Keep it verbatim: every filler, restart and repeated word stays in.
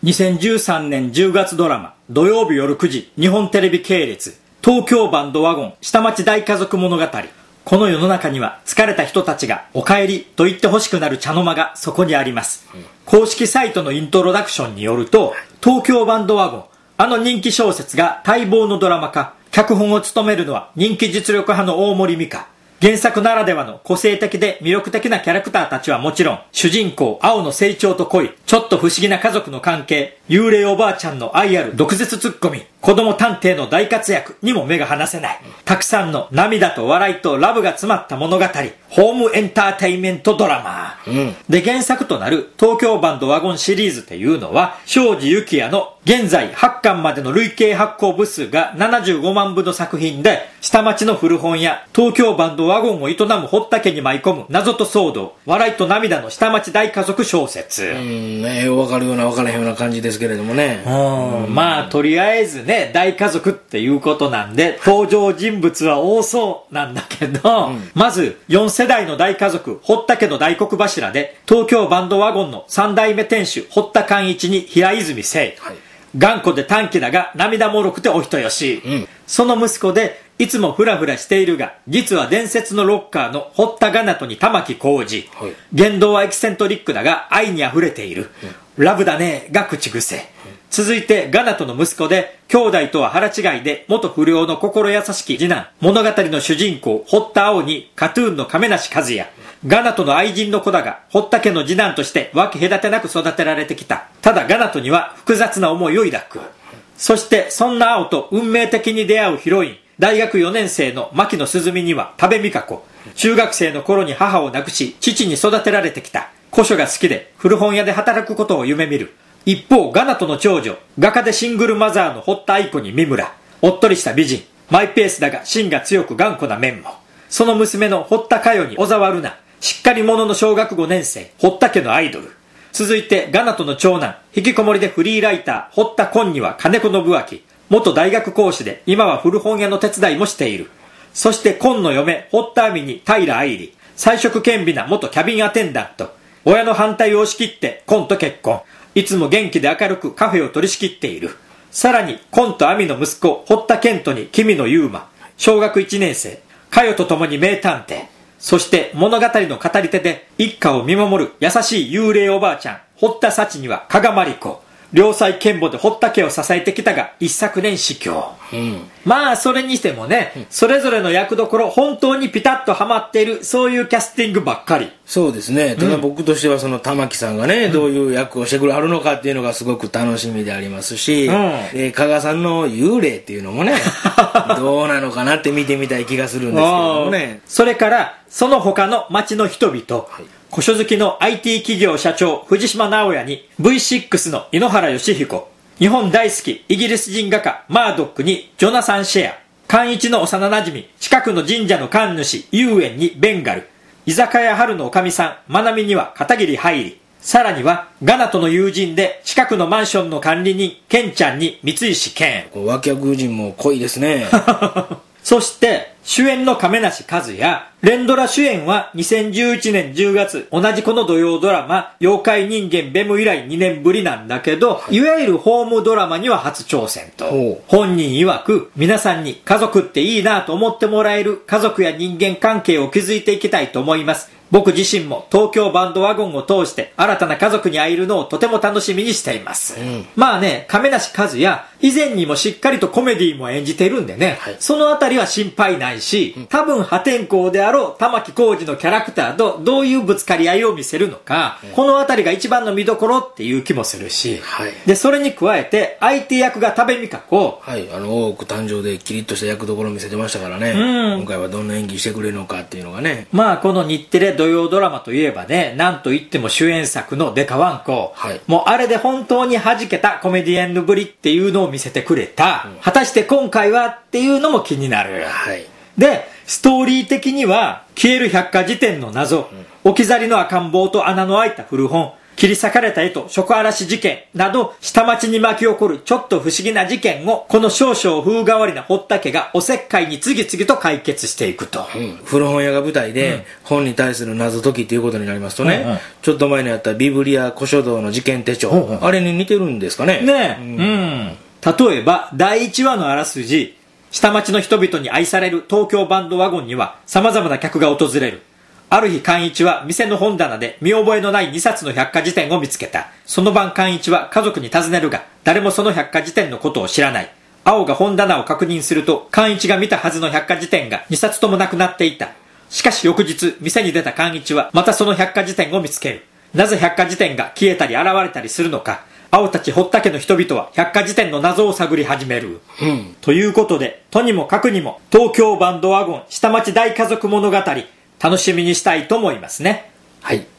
にせんじゅうさんねんじゅうがつドラマ、土曜日夜くじ、日本テレビ系列、東京バンドワゴン下町大家族物語。この世の中には疲れた人たちがお帰りと言って欲しくなる茶の間がそこにあります。うん、公式サイトのイントロダクションによると、東京バンドワゴン、あの人気小説が待望のドラマ化、脚本を務めるのは人気実力派の大森美香。原作ならではの個性的で魅力的なキャラクターたちはもちろん、主人公青の成長と恋、ちょっと不思議な家族の関係、幽霊おばあちゃんの愛ある毒舌ツッコミ、子供探偵の大活躍にも目が離せない。たくさんの涙と笑いとラブが詰まった物語、ホームエンターテインメントドラマ。うん、で、原作となる東京バンドワゴンシリーズっていうのは、庄司幸也の現在はちかんまでの累計発行部数がななじゅうごまんぶの作品で、下町の古本屋、東京バンドワゴンを営む堀田家に舞い込む謎と騒動、笑いと涙の下町大家族小説。 うん、ね、わかるようなわからへんような感じですけれどもね。 うん、まあ、とりあえずね、大家族っていうことなんで、登場人物は多そうなんだけど、うん、まず、よんせだいの大家族、堀田家の大黒柱で、東京バンドワゴンのさんだいめ店主、堀田寛一に平泉成。はい、頑固で短気だが涙もろくてお人よし、うん、その息子でいつもフラフラしているが実は伝説のロッカーの堀田ガナトに玉置浩二、はい、言動はエキセントリックだが愛にあふれている、うん、ラブだねが口癖、うん、続いてガナトの息子で兄弟とは腹違いで元不良の心優しき次男、物語の主人公堀田青にカトゥーンの亀梨和也、ガナトの愛人の子だが堀田家の次男として分け隔てなく育てられてきた。ただガナトには複雑な思いを抱く。そしてそんな青と運命的に出会うヒロイン、大学よねんせいの牧野鈴美には多部未華子、中学生の頃に母を亡くし父に育てられてきた。古書が好きで古本屋で働くことを夢見る。一方ガナトの長女、画家でシングルマザーの堀田愛子に三村、おっとりした美人、マイペースだが芯が強く頑固な面も。その娘の堀田佳代に小沢ルナ、しっかり者の小学ごねんせい、堀田家のアイドル。続いてガナトの長男、引きこもりでフリーライター堀田今には金子信明、元大学講師で今は古本屋の手伝いもしている。そして今の嫁堀田亜美に平愛理、才色兼備な元キャビンアテンダント。親の反対を押し切って今と結婚。いつも元気で明るくカフェを取り仕切っている。さらに今と亜美の息子堀田健人に君野優馬、小学いちねんせい、佳代と共に名探偵。そして物語の語り手で一家を見守る優しい幽霊おばあちゃん堀田幸には加賀まりこ、良妻賢母で堀田家を支えてきたが一昨年死去、うん、まあそれにしてもね、うん、それぞれの役どころ本当にピタッとハマっている、そういうキャスティングばっかり。 そうですね。ただ僕としてはその玉木さんがね、うん、どういう役をしてくれはるのかっていうのがすごく楽しみでありますし、うん、えー、加賀さんの幽霊っていうのもねどうなのかなって見てみたい気がするんですけれどもね。 それからその他の町の人々、はい、古書好きの アイティー 企業社長藤島直也に ブイシックス の井ノ原快彦、日本大好きイギリス人画家マードックにジョナサン・シェア、寛一の幼馴染近くの神社の神主遊園にベンガル、居酒屋春のおかみさんまなみには片桐はいり、さらにはガナとの友人で近くのマンションの管理人ケンちゃんに三石健。 脇役人も濃いですねそして主演の亀梨和也、連ドラ主演はにせんじゅういちねんじゅうがつ、同じこの土曜ドラマ妖怪人間ベム以来にねんぶりなんだけど、はい、いわゆるホームドラマには初挑戦と。本人曰く皆さんに家族っていいなと思ってもらえる家族や人間関係を築いていきたいと思います。僕自身も東京バンドワゴンを通して新たな家族に会えるのをとても楽しみにしています、うん、まあね、亀梨和也以前にもしっかりとコメディも演じてるんでね、はい、そのあたりは心配ないし、うん、多分破天荒であろう玉置浩二のキャラクターとどういうぶつかり合いを見せるのか、うん、このあたりが一番の見どころっていう気もするし、はい、でそれに加えて相手役が多部未華子、 はい、あの大奥誕生でキリッとした役どころを見せてましたからね、うん、今回はどんな演技してくれるのかっていうのがね、 まあこの日テレ土曜ドラマといえばね、なんといっても主演作のデカワンコ、はい、もうあれで本当に弾けたコメディエンヌぶりっていうのを見せてくれた、うん、果たして今回はっていうのも気になる、はい、でストーリー的には消える百科事典の謎、うん、置き去りの赤ん坊と穴の開いた古本、 切り裂かれた絵と食嵐事件など下町に巻き起こるちょっと不思議な事件をこの少々風変わりな堀田家がおせっかいに次々と解決していくと、 うん、古本屋が舞台で、うん、本に対する謎解きということになりますとね、うんうん、ちょっと前にあったビブリア古書道の事件手帳、うんうん、あれに似てるんですかね。 ねえ、うんうん、例えばだいいちわのあらすじ、下町の人々に愛される東京バンドワゴンには様々な客が訪れる。ある日寛一は店の本棚で見覚えのないにさつの百科事典を見つけた。その晩寛一は家族に尋ねるが誰もその百科事典のことを知らない。青が本棚を確認すると寛一が見たはずの百科事典がにさつともなくなっていた。しかし翌日店に出た寛一はまたその百科事典を見つける。なぜ百科事典が消えたり現れたりするのか、青たち堀田家の人々は百科事典の謎を探り始める、うん、ということでとにもかくにも東京バンドワゴン下町大家族物語楽しみにしたいと思いますね。 はい。